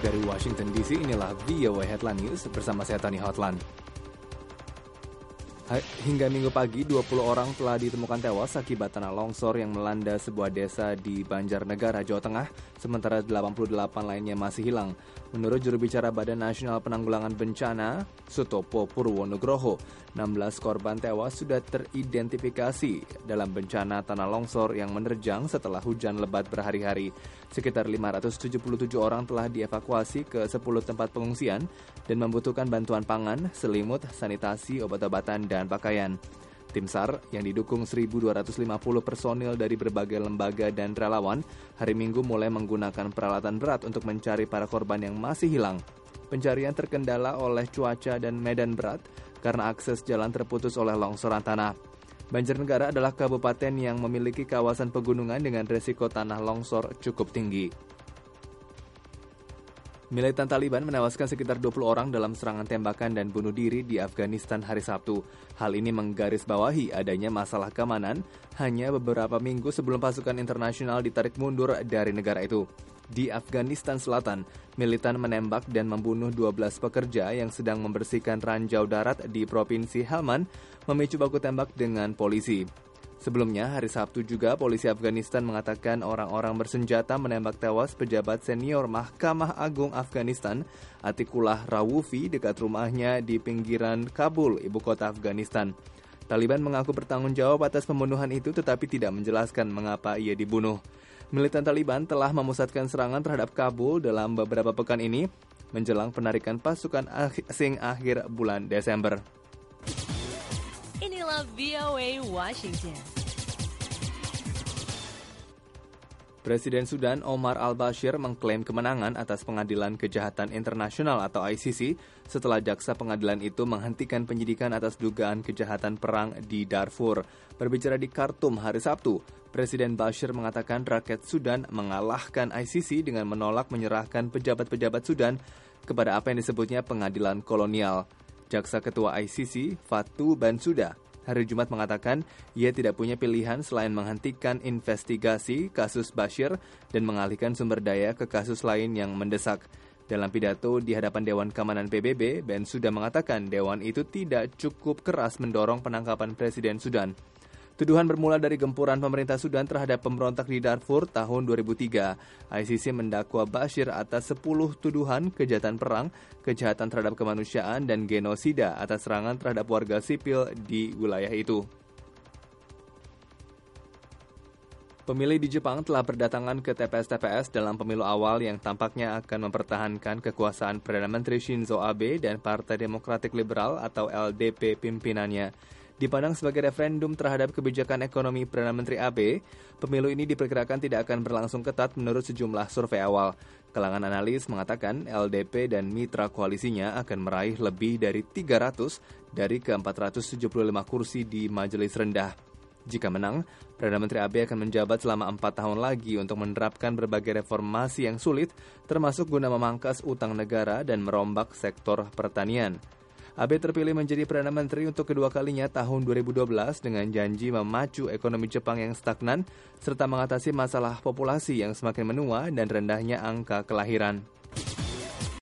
dari Washington DC, inilah VOA Headline News bersama saya Tony Hotland. Hingga minggu pagi, 20 orang telah ditemukan tewas akibat tanah longsor yang melanda sebuah desa di Banjarnegara, Jawa Tengah, sementara 88 lainnya masih hilang. Menurut juru bicara Badan Nasional Penanggulangan Bencana, Sutopo Purwonugroho, 16 korban tewas sudah teridentifikasi dalam bencana tanah longsor yang menerjang setelah hujan lebat berhari-hari. Sekitar 577 orang telah dievakuasi ke 10 tempat pengungsian dan membutuhkan bantuan pangan, selimut, sanitasi, obat-obatan, dan pakaian. Tim SAR yang didukung 1.250 personil dari berbagai lembaga dan relawan hari Minggu mulai menggunakan peralatan berat untuk mencari para korban yang masih hilang. Pencarian terkendala oleh cuaca dan medan berat karena akses jalan terputus oleh longsoran tanah. Banjarnegara adalah kabupaten yang memiliki kawasan pegunungan dengan resiko tanah longsor cukup tinggi. Militan Taliban menewaskan sekitar 20 orang dalam serangan tembakan dan bunuh diri di Afghanistan hari Sabtu. Hal ini menggarisbawahi adanya masalah keamanan hanya beberapa minggu sebelum pasukan internasional ditarik mundur dari negara itu. Di Afghanistan Selatan, militan menembak dan membunuh 12 pekerja yang sedang membersihkan ranjau darat di Provinsi Helmand, memicu baku tembak dengan polisi. Sebelumnya, hari Sabtu juga polisi Afghanistan mengatakan orang-orang bersenjata menembak tewas pejabat senior Mahkamah Agung Afghanistan, Atikullah Rawufi, dekat rumahnya di pinggiran Kabul, ibu kota Afghanistan. Taliban mengaku bertanggung jawab atas pembunuhan itu tetapi tidak menjelaskan mengapa ia dibunuh. Militan Taliban telah memusatkan serangan terhadap Kabul dalam beberapa pekan ini menjelang penarikan pasukan asing akhir bulan Desember. Inilah VOA Washington. Presiden Sudan Omar al-Bashir mengklaim kemenangan atas Pengadilan Kejahatan Internasional atau ICC setelah jaksa pengadilan itu menghentikan penyidikan atas dugaan kejahatan perang di Darfur. Berbicara di Khartoum hari Sabtu, Presiden Bashir mengatakan rakyat Sudan mengalahkan ICC dengan menolak menyerahkan pejabat-pejabat Sudan kepada apa yang disebutnya pengadilan kolonial. Jaksa Ketua ICC, Fatou Bensouda, hari Jumat mengatakan ia tidak punya pilihan selain menghentikan investigasi kasus Bashir dan mengalihkan sumber daya ke kasus lain yang mendesak. Dalam pidato di hadapan Dewan Keamanan PBB, Bensouda mengatakan dewan itu tidak cukup keras mendorong penangkapan Presiden Sudan. Tuduhan bermula dari gempuran pemerintah Sudan terhadap pemberontak di Darfur tahun 2003. ICC mendakwa Bashir atas 10 tuduhan kejahatan perang, kejahatan terhadap kemanusiaan, dan genosida atas serangan terhadap warga sipil di wilayah itu. Pemilih di Jepang telah berdatangan ke TPS-TPS dalam pemilu awal yang tampaknya akan mempertahankan kekuasaan Perdana Menteri Shinzo Abe dan Partai Demokratik Liberal atau LDP pimpinannya. Dipandang sebagai referendum terhadap kebijakan ekonomi Perdana Menteri Abe, pemilu ini diperkirakan tidak akan berlangsung ketat menurut sejumlah survei awal. Kalangan analis mengatakan LDP dan mitra koalisinya akan meraih lebih dari 300 dari ke-475 kursi di majelis rendah. Jika menang, Perdana Menteri Abe akan menjabat selama 4 tahun lagi untuk menerapkan berbagai reformasi yang sulit, termasuk guna memangkas utang negara dan merombak sektor pertanian. Abe terpilih menjadi Perdana Menteri untuk kedua kalinya tahun 2012 dengan janji memacu ekonomi Jepang yang stagnan serta mengatasi masalah populasi yang semakin menua dan rendahnya angka kelahiran.